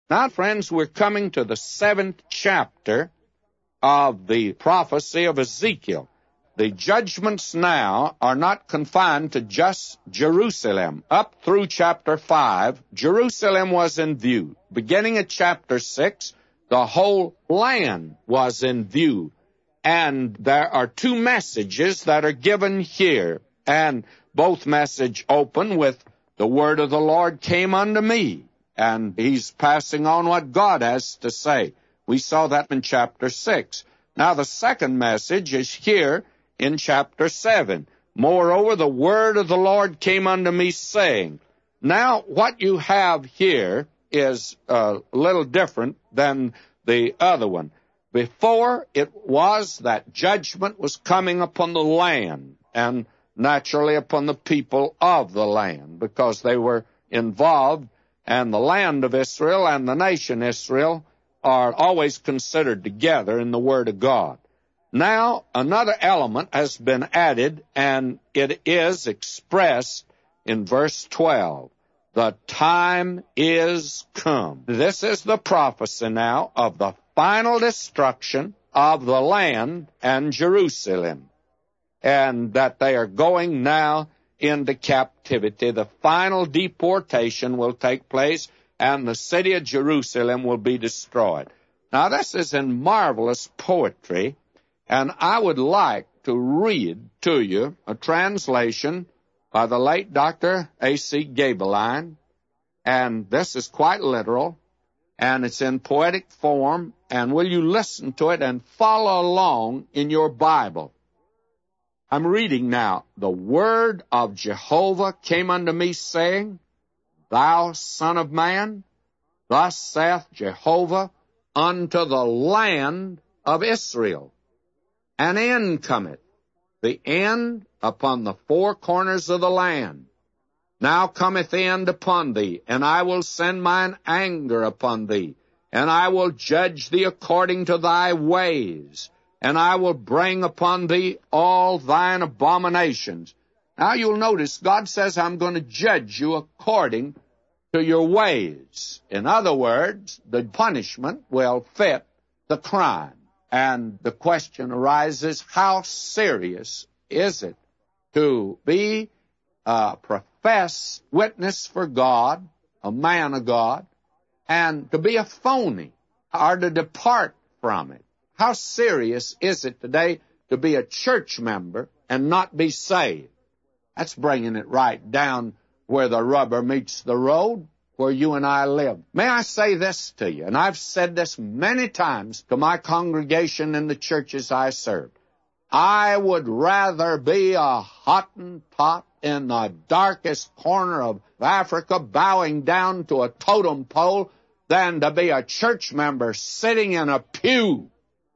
Now, friends, we're coming to the 7th chapter of the prophecy of Ezekiel. The judgments now are not confined to just Jerusalem. Up through chapter 5, Jerusalem was in view. Beginning at chapter 6, the whole land was in view. And there are two messages that are given here. And both messages open with, the word of the Lord came unto me. And he's passing on what God has to say. We saw that in chapter 6. Now the second message is here in chapter 7. Moreover, the word of the Lord came unto me, saying. Now, what you have here is a little different than the other one. Before, it was that judgment was coming upon the land, and naturally upon the people of the land, because they were involved, and the land of Israel and the nation Israel are always considered together in the Word of God. Now, another element has been added, and it is expressed in verse 12. The time is come. This is the prophecy now of the final destruction of the land and Jerusalem, and that they are going now into captivity. The final deportation will take place, and the city of Jerusalem will be destroyed. Now, this is in marvelous poetry, and I would like to read to you a translation by the late Dr. A.C. Gaebelein, and this is quite literal, and it's in poetic form, and will you listen to it and follow along in your Bible? I'm reading now. The word of Jehovah came unto me, saying, Thou son of man, thus saith Jehovah unto the land of Israel. An end cometh, the end upon the four corners of the land. Now cometh the end upon thee, and I will send mine anger upon thee, and I will judge thee according to thy ways, and I will bring upon thee all thine abominations. Now you'll notice God says, I'm going to judge you according to your ways. In other words, the punishment will fit the crime. And the question arises, how serious is it to be a professed witness for God, a man of God, and to be a phony or to depart from it? How serious is it today to be a church member and not be saved? That's bringing it right down where the rubber meets the road, where you and I live. May I say this to you, and I've said this many times to my congregation in the churches I serve. I would rather be a Hottentot in the darkest corner of Africa bowing down to a totem pole than to be a church member sitting in a pew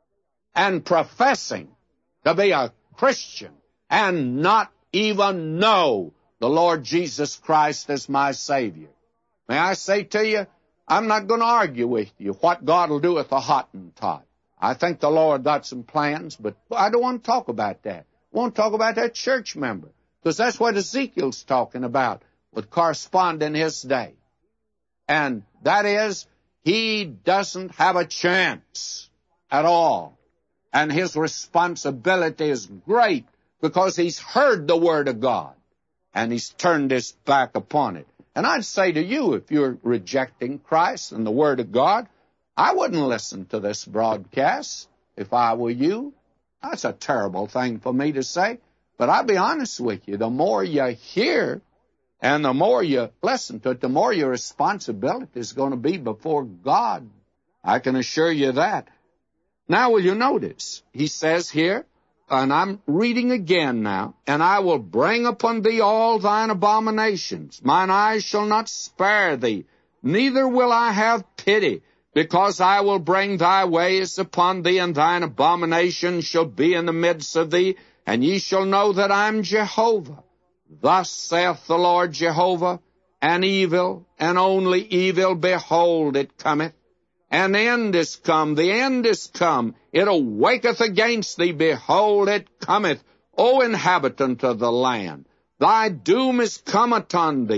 and professing to be a Christian and not even know the Lord Jesus Christ as my Savior. May I say to you, I'm not going to argue with you what God will do with a Hottentot. I think the Lord got some plans, but I don't want to talk about that. I want to talk about that church member, because that's what Ezekiel's talking about would correspond in his day. And that is, he doesn't have a chance at all. And his responsibility is great because he's heard the Word of God and he's turned his back upon it. And I'd say to you, if you're rejecting Christ and the Word of God, I wouldn't listen to this broadcast if I were you. That's a terrible thing for me to say, but I'll be honest with you. The more you hear and the more you listen to it, the more your responsibility is going to be before God. I can assure you that. Now, will you notice? He says here, and I'm reading again now, and I will bring upon thee all thine abominations. Mine eyes shall not spare thee, neither will I have pity, because I will bring thy ways upon thee, and thine abominations shall be in the midst of thee, and ye shall know that I am Jehovah. Thus saith the Lord Jehovah, an evil, and only evil, behold, it cometh. An end is come, the end is come. It awaketh against thee, behold, it cometh. O inhabitant of the land, thy doom is come upon thee.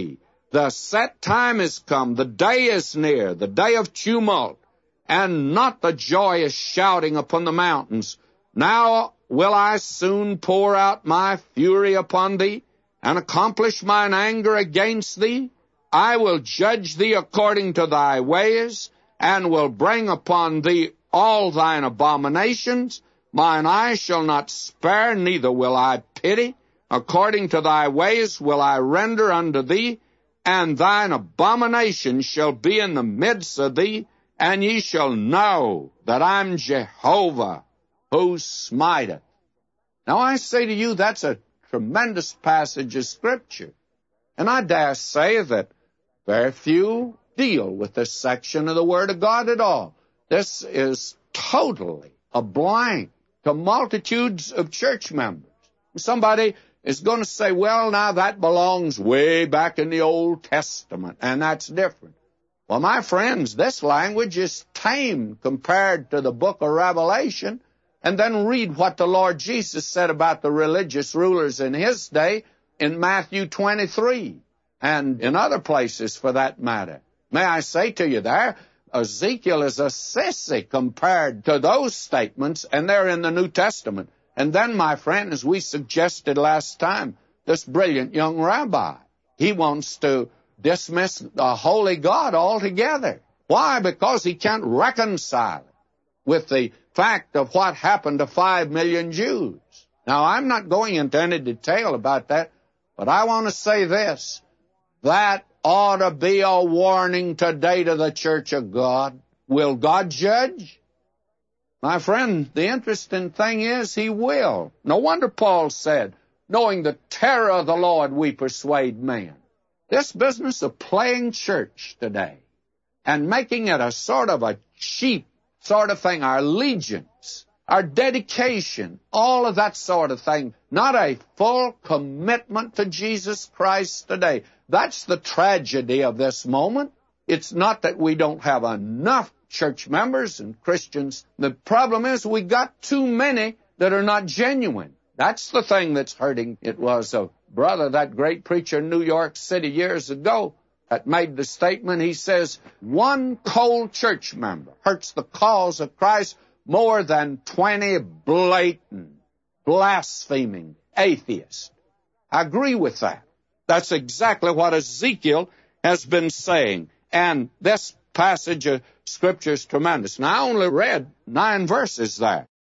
The set time is come, the day is near, the day of tumult, and not the joyous shouting upon the mountains. Now will I soon pour out my fury upon thee, and accomplish mine anger against thee. I will judge thee according to thy ways, and will bring upon thee all thine abominations. Mine eye shall not spare, neither will I pity. According to thy ways will I render unto thee, and thine abominations shall be in the midst of thee, and ye shall know that I'm Jehovah, who smiteth. Now I say to you, that's a tremendous passage of Scripture. And I dare say that very few deal with this section of the Word of God at all. This is totally a blank to multitudes of church members. Somebody is going to say, well, now that belongs way back in the Old Testament, and that's different. Well, my friends, this language is tame compared to the book of Revelation. And then read what the Lord Jesus said about the religious rulers in his day in Matthew 23, and in other places for that matter. May I say to you there, Ezekiel is a sissy compared to those statements, and they're in the New Testament. And then, my friend, as we suggested last time, this brilliant young rabbi, he wants to dismiss the holy God altogether. Why? Because he can't reconcile it with the fact of what happened to 5 million Jews. Now, I'm not going into any detail about that, but I want to say this. That ought to be a warning today to the Church of God. Will God judge? My friend, the interesting thing is he will. No wonder Paul said, knowing the terror of the Lord, we persuade men. This business of playing church today and making it a sort of a cheap sort of thing, our allegiance, our dedication, all of that sort of thing, not a full commitment to Jesus Christ today. That's the tragedy of this moment. It's not that we don't have enough church members and Christians. The problem is we got too many that are not genuine. That's the thing that's hurting. It was a brother, that great preacher in New York City years ago, that made the statement. He says, one cold church member hurts the cause of Christ more than 20 blatant, blaspheming atheists. I agree with that. That's exactly what Ezekiel has been saying. And this passage of Scripture is tremendous. Now, I only read 9 verses there.